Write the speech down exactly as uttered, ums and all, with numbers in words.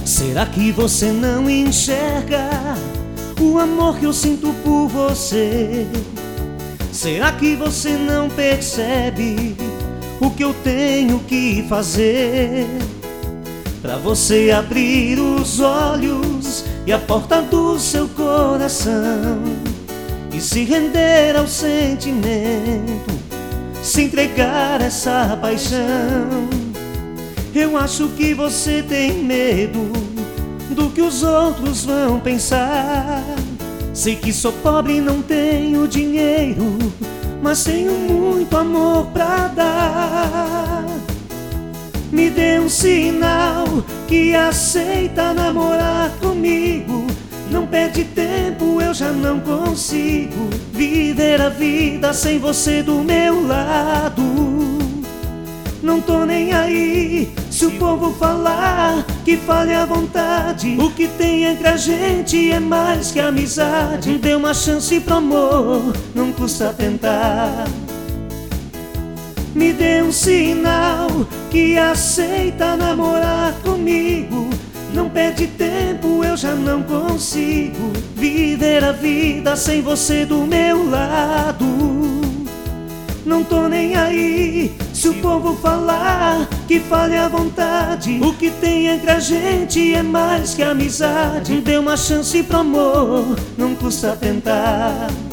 Será que você não enxerga o amor que eu sinto por você? Será que você não percebe o que eu tenho que fazer pra você abrir os olhos e a porta do seu coração e se render ao sentimento, se entregar a essa paixão? Eu acho que você tem medo do que os outros vão pensar. Sei que sou pobre e não tenho dinheiro, mas tenho muito amor pra dar. Me dê um sinal que aceita namorar comigo. Não perde tempo, eu já não consigo viver a vida sem você do meu lado. Não tô nem aí se o povo falar, que fale à vontade. O que tem entre a gente é mais que amizade. Dê uma chance pro amor, não custa tentar. Me dê um sinal que aceita namorar comigo. Não perde tempo, eu já não consigo viver a vida sem você do meu lado. Não tô nem aí se o povo falar, que fale à vontade. O que tem entre a gente é mais que amizade. Dê uma chance pro amor, não custa tentar.